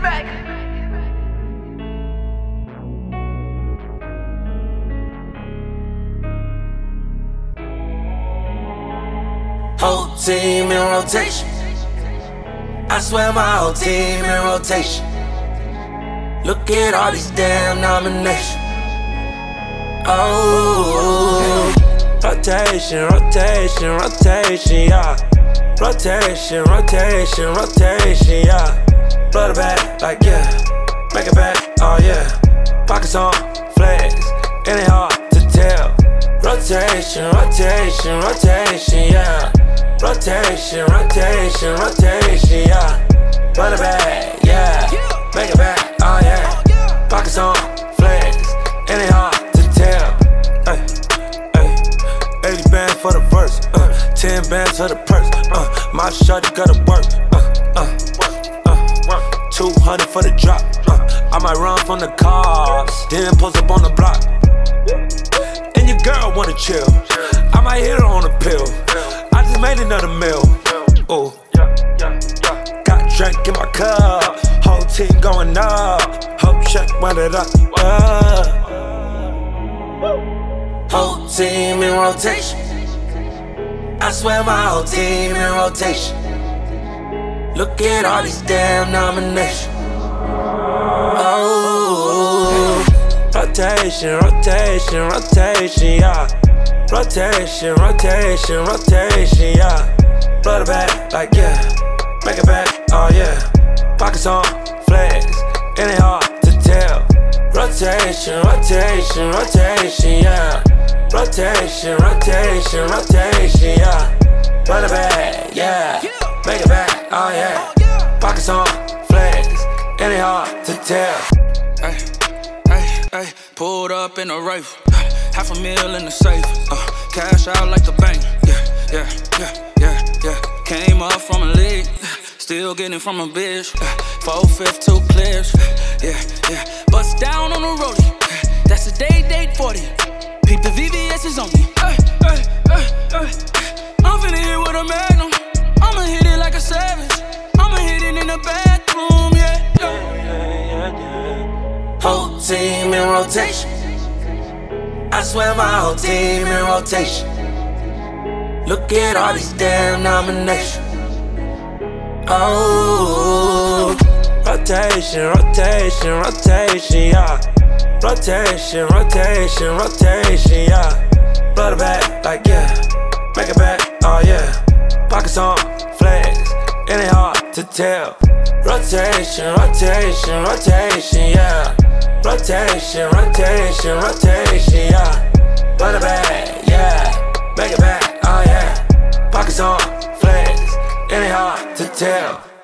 back. Whole team in rotation. I swear my whole team in rotation. Look at all these damn nominations. Oh, rotation, rotation, rotation, yeah. Rotation, rotation, rotation, yeah. Blow the back, like yeah. Make it back, oh yeah. Pockets on flex, it ain't hard to tell. Rotation, rotation, rotation, yeah. Rotation, rotation, rotation, yeah. Blow the back, yeah. Make it back, oh yeah. Pockets on flex, it ain't hard to tell. Ay, ay. 80 bands for the verse, 10 bands for the purse. My shorty gotta work, 200 for the drop. I might run from the cops, then post up on the block. And your girl wanna chill, I might hit her on a pill. I just made another meal. Oh, got drink in my cup, whole team going up. Hope check, run it up. Whole team in rotation. I swear my whole team in rotation. Look at all these damn nominations. Oh, rotation, rotation, rotation, yeah. Rotation, rotation, rotation, yeah. Blow the back, like yeah. Make it back, oh yeah. Pockets on flex, it ain't hard to tell. Rotation, rotation, rotation, yeah. Rotation, rotation, rotation, yeah. Blow the back, yeah. Make it back, oh yeah. Pockets on flex, it ain't hard to tell. Ay, ay, ay, pulled up in a rifle, $500,000 in the safe, cash out like the bank, yeah. Came up from a league, still getting from a bitch, 4/5, 2 clips, yeah. Bust down on the rollie, that's a date 40. Peep the VVS is on me, ay. I'm finna hit with a magnum, I'ma hit it like a savage, I'ma hit it in the bathroom, yeah. Whole team in rotation. I swear my whole team in rotation. Look at all these damn nominations. Oh, rotation, rotation, rotation, yeah. Rotation, rotation, rotation, yeah. Blow the back, like yeah. Make it back, oh yeah. Pockets on flex, it ain't hard to tell. Rotation, rotation, rotation, yeah. Rotation, rotation, rotation, yeah. Blow the back, yeah. Make it back, oh yeah. Pockets on flex, it ain't hard to tell.